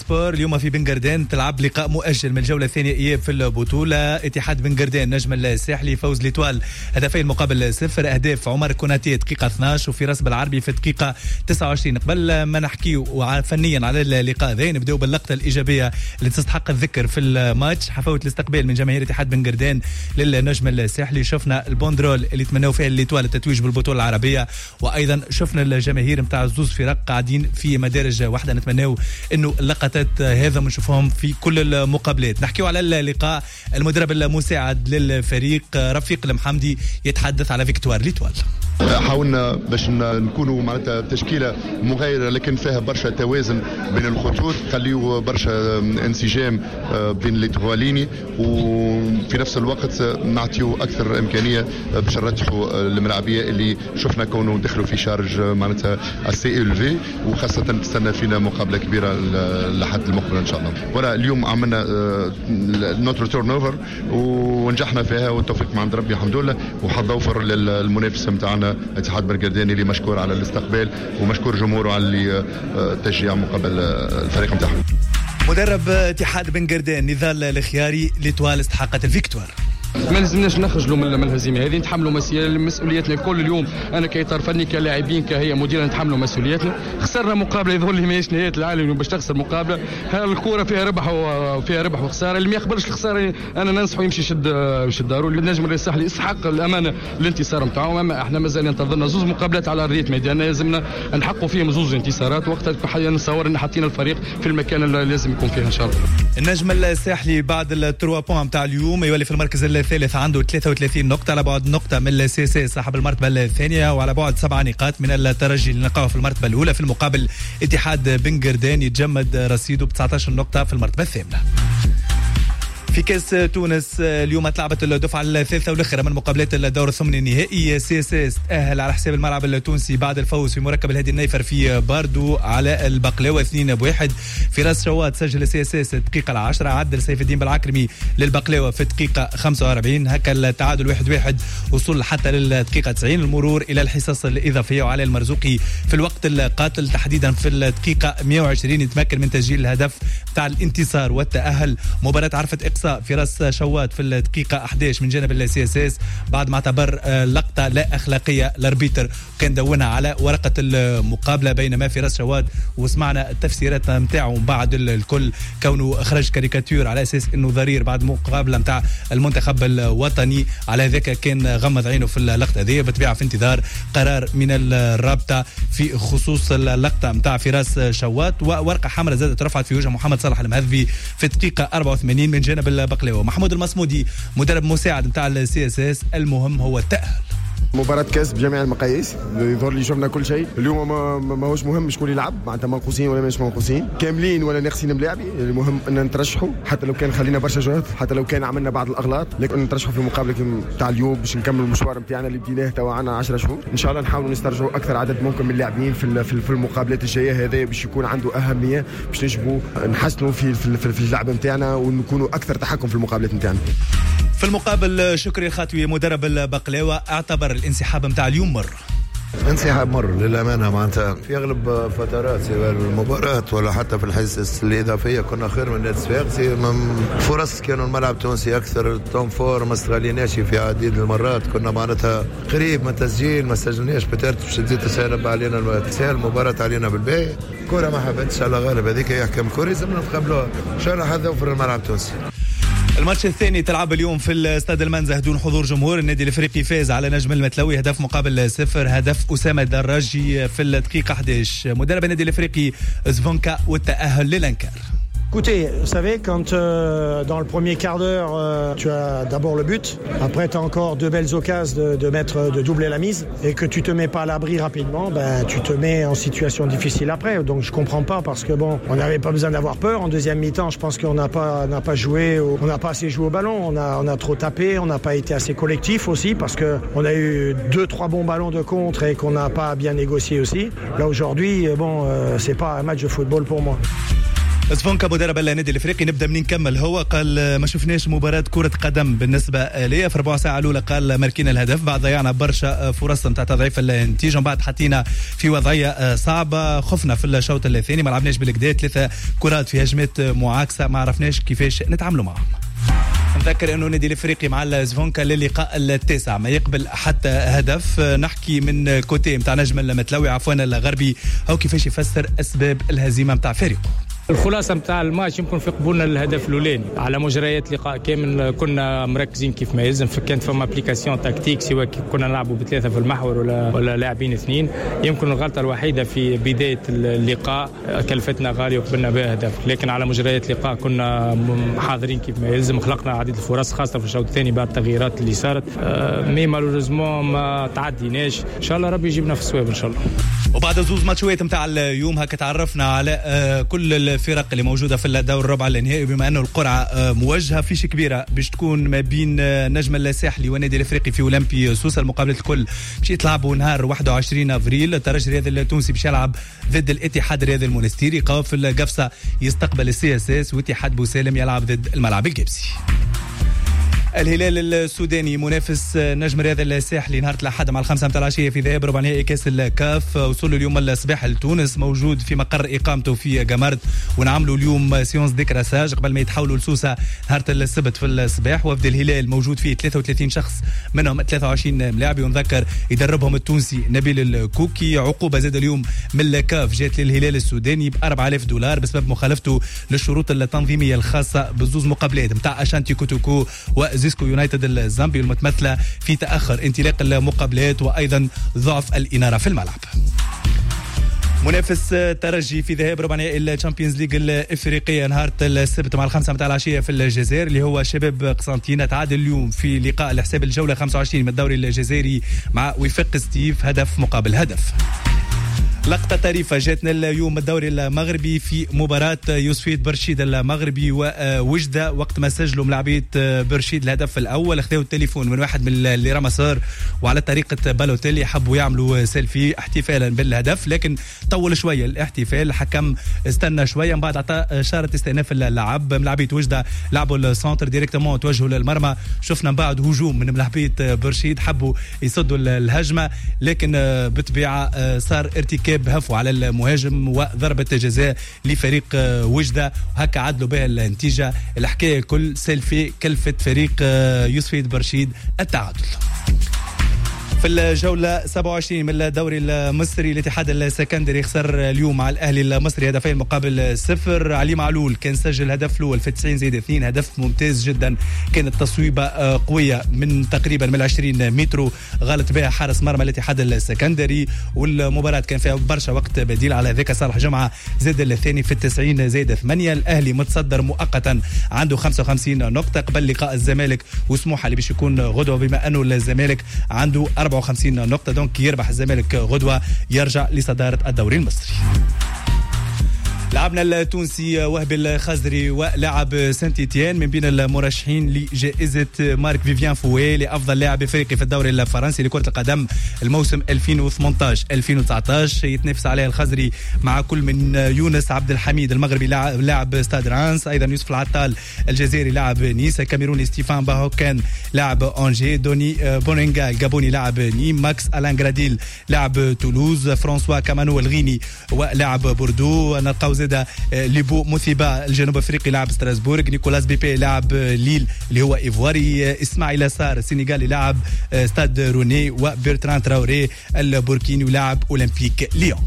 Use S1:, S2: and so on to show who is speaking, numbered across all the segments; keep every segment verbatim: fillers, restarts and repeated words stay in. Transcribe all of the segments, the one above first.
S1: سبور اليوم في بن قردان تلعب لقاء مؤجل من الجولة الثانية إياب في البطولة. اتحاد بن قردان نجم الساحلي فوز ليتوال هدفين مقابل صفر، أهداف عمر كوناتي دقيقة اثناش وفي راس بالعربي في الدقيقة تسعة وعشرين. قبل ما نحكيو فنيا على اللقاء ذا نبداو باللقطة الإيجابية اللي تستحق الذكر في الماتش، حفاوة الاستقبال من جماهير اتحاد بن قردان للنجم الساحلي. شفنا البوندرول اللي تمنوا فيها ليتوال التتويج بالبطولة العربية، وأيضا شفنا الجماهير متاع زوز فرق قاعدين في مدارج واحدة. نتمناو انه اللقطات هذا بنشوفهم في كل المقابلات. نحكيو على اللقاء. المدرب المساعد للفريق رفيق المحمدي يتحدث على فيكتوار ليتوال.
S2: حاولنا باش نكونوا معناتها تشكيله مغايره لكن فيها برشا توازن بين الخطوط، خليوا برشا انسجام بين الاتواليني، وفي نفس الوقت نعطيو اكثر امكانيه باش نرجحوا الملاعبيه اللي شفنا كونوا دخلوا في شارج معناتها السي ال في، وخاصه تستنى فينا مقابله كبيره لحد المقبل ان شاء الله. ولا اليوم عملنا نوتر تورن اوفر ونجحنا فيها والتوفيق من عند ربي الحمد لله، وحظ اوفر للمنافس نتاعنا اتحاد بن قردان اللي مشكور على الاستقبال ومشكور جمهوره على اللي تشجيع مقابل الفريق نتاعهم.
S1: مدرب اتحاد بن قردان نضال الخياري ليتوال استحقت الفيكتوار.
S3: ما لازمناش نخرجوا من الهزيمه هذه، نتحملوا مسؤولياتنا الكل. اليوم انا كاطار فني كلاعبين كهيئه مديره نتحملوا مسؤولياتنا. خسرنا مقابله يظهر لي ماهيش نهايه العالم باش تخسر مقابله. الكره فيها ربح وفيها ربح وخساره، اللي ما يقبلش الخساره انا ننصحه يمشي يشد يشد دارو. النجم الساحلي يستحق الامانه الانتصار نتاعو، اما احنا مازال ينتظرنا زوز مقابلات على ارضيه ميدان لازمنا نحققوا فيهم زوز انتصارات، وقتها حاليا نتصور ان حاطين الفريق في المكان اللي لازم يكون فيه ان شاء الله.
S1: النجم الساحلي بعد التروا بوان نتاع اليوم يولي في المركز الثالث عنده ثلاثة وثلاثين نقطة، على بعد نقطة من السي سي صاحب المرتبة الثانية، وعلى بعد سبع نقاط من الترجي اللي نلقاه في المرتبة الأولى. في المقابل اتحاد بن قردان يتجمد رصيده ب تسعة عشر نقطة في المرتبة الثامنة. في كاس تونس اليوم تلعبت الدفعة الثالثة والأخيرة من مقابلات الدور الثمانية النهائي. سي اس اس تأهل على حساب الملعب التونسي بعد الفوز في مركب الهادي النيفر في باردو على البقلاوة اثنين بواحد. في راس شوات سجل سي اس اس الدقيقة العاشرة، عدل سيف الدين بالعكرمي للبقلاوة في الدقيقة خمسة وأربعين. هكا التعادل واحد واحد وصل حتى للدقيقة تسعين. المرور إلى الحصص الإضافية وعلى المرزوقي في الوقت القاتل تحديدا في الدقيقة مئة وعشرين يتمكن من تسجيل الهدف بتاع الانتصار والتأهل. مباراة عرفت إقصاء في راس شوات في الدقيقة أحد عشر من جانب السي اس اس بعد ما اعتبر لقطة لا أخلاقية للاربيتر، وكان دونها على ورقة المقابلة. بينما في راس شوات وسمعنا التفسيرات نتاعو بعد الكل كونه خرج كاريكاتير على أساس إنه ضرير بعد مقابلة نتاع المنتخب الوطني، على ذاك كان غمض عينه في اللقطة دي. بتبيع في انتظار قرار من الرابطة في خصوص اللقطة نتاع في راس شوات. وورقة حمراء زادت رفعت في وجه محمد صالح المهذبي في الدقيقة أربعة وثمانين من جانب البقلاوة. محمود المصمودي مدرب مساعد نتاع السي اس اس، المهم هو التأهل.
S4: مباراة كاس بجميع المقاييس، يظهر لي شفنا كل شيء اليوم. ما ماهوش مهم شكون يلعب، معناتها منقوصين ولا مش منقوصين، كاملين ولا ناقصين ملاعبي. المهم ان نترشحوا حتى لو كان خلينا برشا جهد، حتى لو كان عملنا بعض الاغلاط، لكن نترشحوا في المقابله تاع اليوم باش نكمل المشوار نتاعنا اللي بديناه توا عنا عشرة شهور. ان شاء الله نحاولوا نسترجعوا اكثر عدد ممكن من اللاعبين في في المقابلات الجايه. هذا باش يكون عنده اهميه باش نجموا نحسنوا في في, في اللعب نتاعنا ونكونوا اكثر تحكم في المقابلات نتاعنا.
S1: في المقابل شكري الخاتوي مدرب البقلاوة اعتبر الانسحاب نتاع اليوم مر.
S5: انسحاب مر للأمانة، معناتها في أغلب فترات سواء المباراة ولا حتى في الحصص الإضافية كنا خير من نادي صفاقسي. فرص كانوا الملعب التونسي أكثر، التوم فور ما استغليناش في عديد المرات، كنا معناتها قريب من التسجيل ما سجلناش. بترت باش تزيد تسهل علينا تسهل المباراة علينا بالباهي. كرة ما حبتش على غالب هذيك يحكم كوري زمنا نتقابلوها إن شاء الله. حذا وفر الملعب التونسي.
S1: الماتش الثاني تلعب اليوم في الاستاد المنزه دون حضور جمهور. النادي الافريقي فاز على نجم المتلوي هدف مقابل صفر، هدف اسامه دراجي في الدقيقه أحد عشر. مدرب النادي الافريقي زفونكا والتاهل للانكار.
S6: Écoutez, vous savez, quand euh, dans le premier quart d'heure, euh, tu as d'abord le but, après tu as encore deux belles occasions de, de mettre, de doubler la mise, et que tu te mets pas à l'abri rapidement, ben tu te mets en situation difficile après. Donc je comprends pas parce que bon, on n'avait pas besoin d'avoir peur. En deuxième mi-temps, je pense qu'on n'a pas, n'a pas joué, au, on n'a pas assez joué au ballon, on a, on a trop tapé, on n'a pas été assez collectif aussi parce que on a eu deux, trois bons ballons de contre et qu'on n'a pas bien négocié aussi. Là aujourd'hui, bon, euh, c'est pas un match de football pour moi.
S1: زفونكا مدرب النادي الافريقي نبدا منين نكمل. هو قال ما شفناش مباراه كره قدم بالنسبه ليا في ربع ساعه الاولى. قال ماركين الهدف، بعد ضيعنا برشا فرص نتاع تضعيف النتيجه، ومن بعد حطينا في وضعيه صعبه، خفنا في الشوط الثاني ما لعبناش بالكدا، ثلاثه كرات في هجمات معاكسه ما عرفناش كيفاش نتعاملوا معهم. نذكر انه النادي الافريقي مع الزفونكا للقاء التاسع ما يقبل حتى هدف. نحكي من كوتي نتاع نجم المتلوي عفوا الغربي، هو كيفاش يفسر اسباب الهزيمه نتاع فريقه.
S7: الخلاصه نتاع الماتش يمكن في قبولنا للهدف الاولاني على مجريات لقاء كامل كنا مركزين كيف ما يلزم، كانت فما ابليكاسيون تكتيك سواء كنا نلعبوا بثلاثه في المحور ولا ولا لاعبين اثنين. يمكن الغلطه الوحيده في بدايه اللقاء كلفتنا غالي وقبلنا بها هدف، لكن على مجريات اللقاء كنا حاضرين كيف ما يلزم، خلقنا عديد الفرص خاصه في الشوط الثاني بعد التغييرات اللي صارت، مي مالوريزمون ما تعديناش. ان شاء الله ربي يجيبنا في الصواب ان شاء الله.
S1: وبعد زوز ماتشات نتاع اليوم هكا تعرفنا على كل الفرق اللي موجوده في الدور الربع النهائي، بما انه القرعه موجهه فيش كبيره باش تكون ما بين نجم الساحلي والنادي الافريقي في اولمبي سوسه. المقابلات الكل باش يتلعبوا نهار واحد وعشرين افريل. الترجي الرياضي التونسي باش يلعب ضد الاتحاد الرياضي المونستيري، قاف القفصه يستقبل السي اس اس، واتحاد بوسالم يلعب ضد الملعب القبسي. الهلال السوداني منافس نجم الرياضي الساحلي نهار الأحد مع الخمسة متاع العشية في ذهاب ربع نهائي كاس الكاف. وصول اليوم الصباح لتونس، موجود في مقر إقامته في جمارت، ونعملوا اليوم سيونس ديكراساج قبل ما يتحولوا لسوسة نهار السبت في الصباح. وفد الهلال موجود فيه ثلاثة وثلاثين شخص، منهم ثلاثة وعشرين ملاعب، ونذكر يدربهم التونسي نبيل الكوكي. عقوبة زاد اليوم من الكاف جات للهلال السوداني ب أربعة آلاف دولار بسبب مخالفته للشروط التنظيمية الخاصة بزوز مقابلات متاع أشانتي كوتوكو و زيسكو يونايتد الزامبي، المتمثلة في تأخر انطلاق المقابلات وأيضا ضعف الإنارة في الملعب. منافس ترجي في ذهاب ربع نهائي الشامبيونز ليج الافريقيه نهار السبت مع الخمسه متاع العشيه في الجزائر، اللي هو شباب قسنطينه. تعادل اليوم في لقاء لحساب الجوله خمسة وعشرين من الدوري الجزائري مع وفاق ستيف، هدف مقابل هدف. لقطة طريفة جاتنا اليوم الدوري المغربي في مباراة يوسفيد برشيد المغربي ووجدة. وقت ما سجلوا ملاعبية برشيد الهدف الأول اخذوا التليفون من واحد من اللي رمى صار، وعلى طريقة بالوتيلي حبوا يعملوا سيلفي احتفالا بالهدف، لكن طول شوية الاحتفال. الحكم استنى شوية، من بعد عطى إشارة استئناف اللعب. ملاعبية وجدة لعبوا السنتر ديريكتومون توجهوا للمرمى. شفنا من بعد هجوم من ملاعبية برشيد، حبوا يصدوا الهجمة، لكن بطبيعة صار ارتكاب هفوا على المهاجم وضربة جزاء لفريق وجدة، وهكا عدلوا بها النتيجة. الحكاية كل سيلفي كلفت فريق يوسفيد برشيد التعادل. في الجولة سبعة وعشرين من الدوري المصري، الاتحاد السكندري خسر اليوم مع الأهلي المصري هدفين مقابل صفر. علي معلول كان سجل هدف الأول في تسعين زائد اثنين، هدف ممتاز جدا، كانت تصويبة قوية من تقريبا من عشرين متر غلط بها حارس مرمى الاتحاد السكندري. والمباراة كان فيها برشا وقت بديل، على ذاك صالح جمعة زاد الثاني في التسعين زائد ثمانية. الأهلي متصدر مؤقتا عنده خمسة وخمسين نقطة قبل لقاء الزمالك وسموحة اللي باش يكون غدوة، بما أنه الزمالك عنده أربعة وخمسين نقطة، دونك يربح الزمالك غدوة يرجع لصدارة الدوري المصري. لعبنا التونسي وهبي الخزري ولاعب سانت إتيان من بين المرشحين لجائزة مارك فيفيان فوي لأفضل لاعب إفريقي في الدوري الفرنسي لكرة القدم الموسم ألفين وثمانية عشر ألفين وتسعة عشر. يتنافس عليه الخزري مع كل من يونس عبد الحميد المغربي لاعب ستاد رانس، أيضا يوسف العطال الجزائري لاعب نيس، الكاميروني ستيفان باهوكان لاعب أونجي، دوني بونينغا الجابوني لاعب نيم، ماكس ألان غراديل لاعب تولوز، فرانسوا كامانو الغيني ولاعب بوردو، نلقاو زاده ليبو موثيبا الجنوب افريقي لاعب ستراسبورغ، نيكولاس بيبي لاعب ليل اللي هو ايفواري، اسماعيل سار السنغالي لاعب ستاد روني، وبرتران تراوري البوركيني لاعب اولمبيك ليون.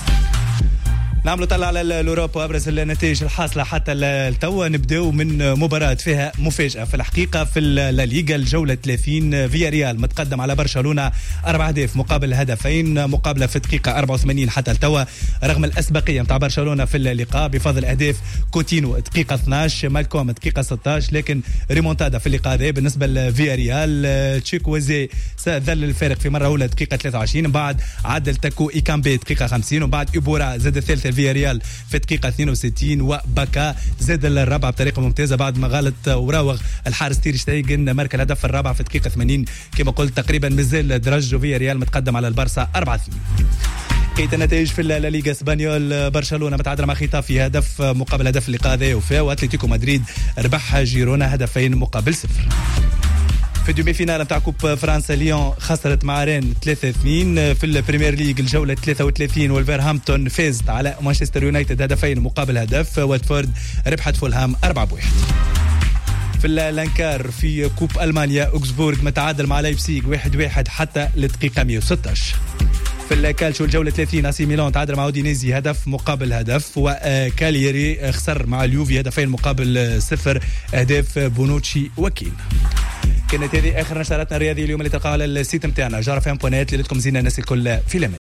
S1: نعملوا طلع على الأوروبا وأبرز النتائج الحاصلة حتى التو. نبداو من مباراة فيها مفاجأة في الحقيقة في الليغا الجولة ثلاثين. فيا ريال متقدم على برشلونة أربع أهداف مقابل هدفين، مقابلة في دقيقة أربعة وثمانين حتى التو، رغم الأسبقية متاع برشلونة في اللقاء بفضل أهداف كوتينو دقيقة اثني عشر، مالكوم دقيقة ستة عشر، لكن ريمونتادا في اللقاء هذا بالنسبة لفيا ريال. تشيكوزي ذل الفارق في مرة أولى دقيقة ثلاثة وعشرين، بعد عدل تاكو إيكامبي دقيقة خمسين، وبعد إيبورا زاد الثالثة فيا ريال في دقيقة اثنين وستين، وباكا زاد الرابعة بطريقة ممتازة بعد ما غلط وراوغ الحارس تير شتايجن مارك الهدف الرابع في دقيقة ثمانين. كما قلت تقريبا مازال درج فيا ريال متقدم على البارسا أربعة اثنين. بقيت النتائج في لا ليغا اسبانيول، برشلونه متعادله مع خيتافي هدف مقابل هدف اللقاء هذا وفاه، واتلتيكو مدريد ربح جيرونا هدفين مقابل صفر. في الدومي فينال نتاع كوب فرنسا ليون خسرت مع رين ثلاثة اثنين. في البريمير ليج الجوله ثلاثة وثلاثين والفيرهامبتون فازت على مانشستر يونايتد هدفين مقابل هدف. واتفورد ربحت فولهام أربعة واحد. في الانكار في كوب المانيا اوكسبورغ متعادل مع لايبسيغ واحد واحد حتى الدقيقه مئة وستة عشر. في الكالتشو الجوله ثلاثين اسي ميلان تعادل مع اودينيزي هدف مقابل هدف. وكاليري خسر مع اليوفي هدفين مقابل صفر اهداف بونوتشي وكين. كانت هذه اخر نشراتنا الرياضيه اليوم اللي تلقاها على السيت نتاعنا جارة فام بوانات. اللي لكم زينه الناس الكل في الامان.